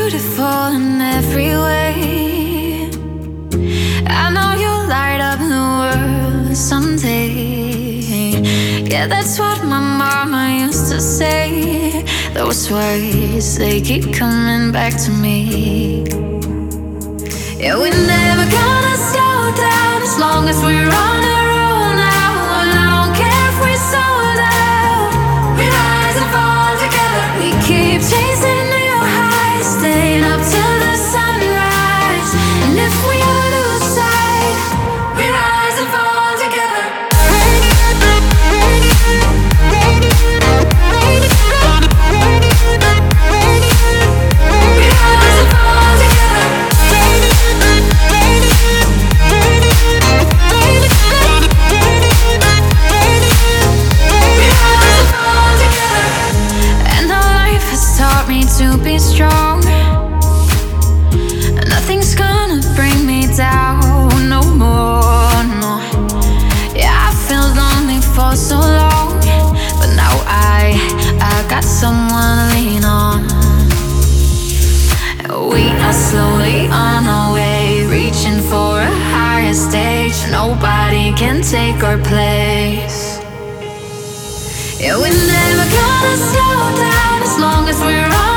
beautiful in every way. I know you'll light up the world someday. Yeah, that's what my mama used to say. Those words, they keep coming back to me. Yeah, we're never gonna slow down as long as we're on our own now. And I don't care if we're sold out. We rise and fall together. We keep chasing new highs, staying up till the sunrise. And if we ever lose sight, we rise and fall together. We rise and fall together. Taught me to be strong. Nothing's gonna bring me down no more, no. Yeah, I felt lonely for so long, but now I got someone to lean on. We are slowly on our way, reaching for a higher stage. Nobody can take our place. Yeah, we're never gonna slow down as long as we're on